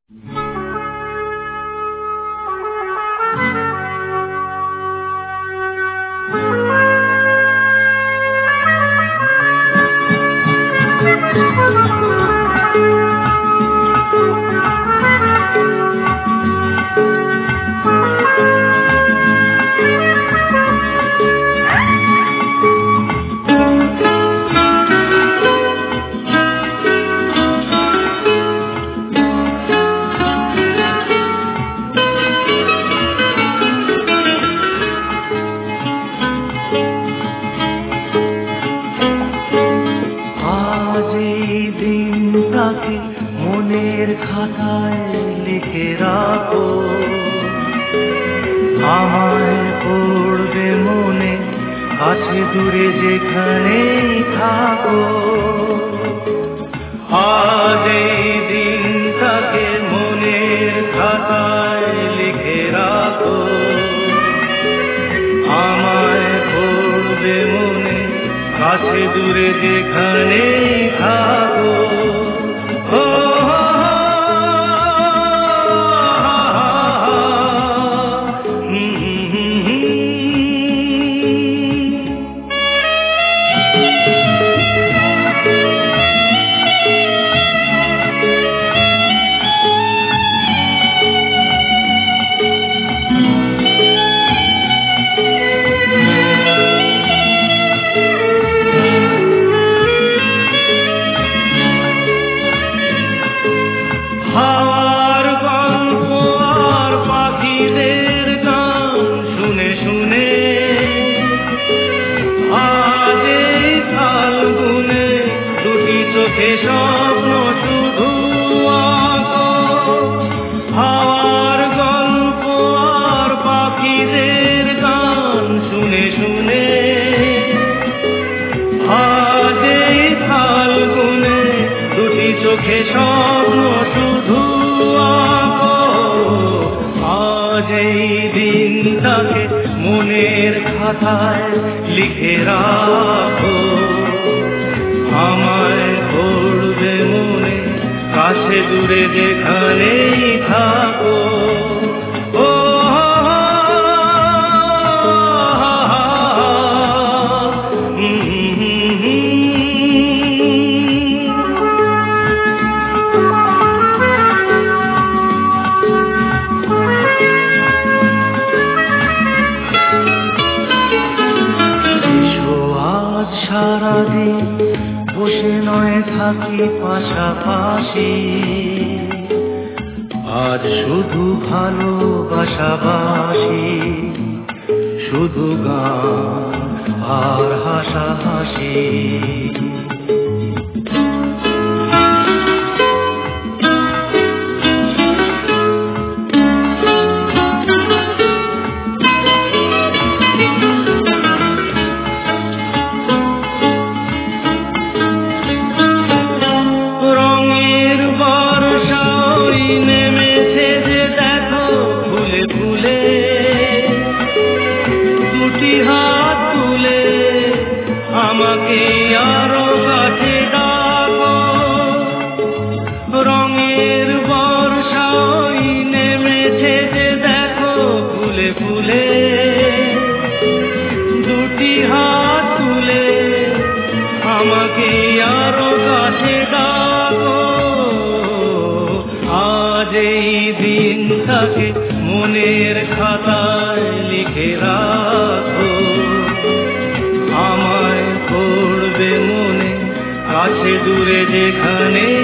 মনের খাতায় লিখে রাখো, আমায় পড়বে মনে, কাছে দূরে যেখানেই থাকো। আজ এই দিনটাকে মনের খাতায় লিখে রাখো, আমায় পড়বে মনে, কাছে দূরে যেখানেই থাকো। হাওয়ার গল্প আর পাখিদের গান শুনে শুনে আজ এই ফাল্গুনে দুটি চোখে স্বপ্ন শুধু আঁকো। হাওয়ার গল্প আর পাখিদের গান শুনে শুনে আজ এই ফাল্গুনে দুটি চোখে স্বপ্ন শুধু আঁকো। আজ এই দিনটাকে মনের খাতায় লিখে রাখো, আমায় পড়বে মনে, কাছে দূরে যেখানেই থাকো। সারাদিন বসে নয় থাকি পাশাপাশি, আজ শুধু ভালোবাসাবাসি, শুধু গান আর হাসাহাসি। দুটি হাত তুলে আমাকে আরো কাছে ডাকো, রঙের বর্ষায় নেমেছে যে দেখো ফুলে ফুলে। দুটি হাত তুলে আমাকে আরো কাছে ডাকো। আজ এই দিনটাকে মনের খাতায় লিখে রাখো, আমায় পড়বে মনে, কাছে দূরে যেখানে